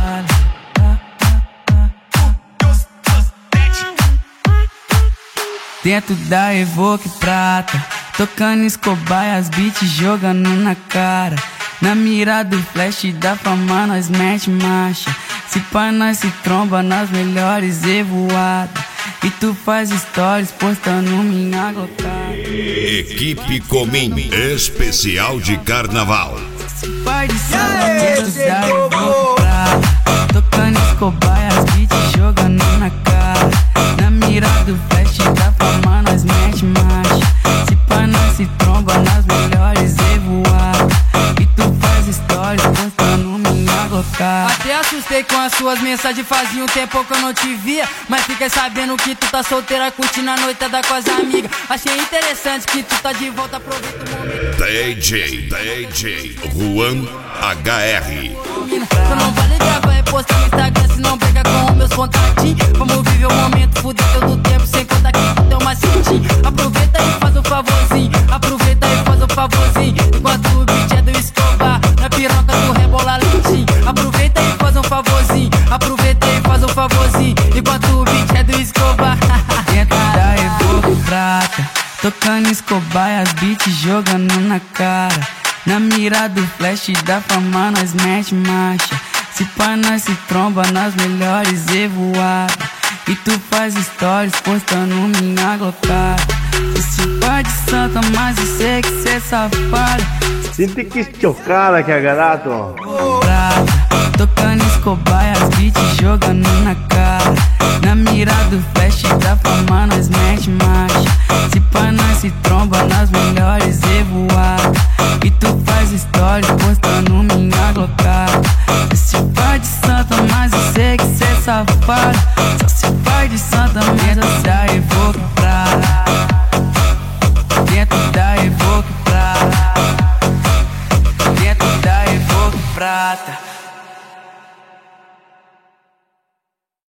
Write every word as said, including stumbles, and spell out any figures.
Dentro da Evoque Prata, tocando Escobar, as beats jogando na cara. Na mira do flash da fama nós mete marcha. Se pá nós se tromba nas melhores evoadas. E tu faz stories postando minha gotada. Equipe Comim, especial de carnaval. Se pá de samba dentro da Evoque Prata, tocando Escobar, as beats jogando na cara. Na mira do flash da fama nós mete marcha. Se pá nós se tromba nas melhores evoadas. E tu faz stories postando minha gotada. Até assustei com as suas mensagens, fazia um tempo que eu não te via. Mas fiquei sabendo que tu tá solteira, curtindo a noitada com as amigas. Achei interessante que tu tá de volta, aproveita o momento. D J, D J Juan H R. Eu não vale gravar e postar no Instagram, se não briga com meus contatinhos. Vamos viver o momento, fuder todo o tempo, sem contar que tu tem uma cintinha. Aproveita e faz um favorzinho, aproveita e faz um favorzinho. Enquanto o beat é do Escobar, na piroca tu rebola lentinho. Aproveita e faz um favorzinho, aproveita e faz um favorzinho. Enquanto o beat é do Escobar. Dentro da Evoque Prata, tocando Escobar, as beats jogando na cara. Na mira do flash da fama nós mete marcha. Se pá nós se tromba nas melhores evoadas. E tu faz stories postando minha glocada. Se pá de santa, mas eu sei que cê é safado. Senti que chocada que agarrado. Prata, tocando Escobar, as beats jogando na cara. Na mira do flash da fama nós mete marcha. Se pá nós se tromba nas melhores evoadas. E tu faz stories postando minha glocada. Se pá de santa, mas eu sei que cê é safado. Só se pá de santa, mas eu da Evoque Prata. Dentro da Evoque Prata. Dentro da Evoque Prata.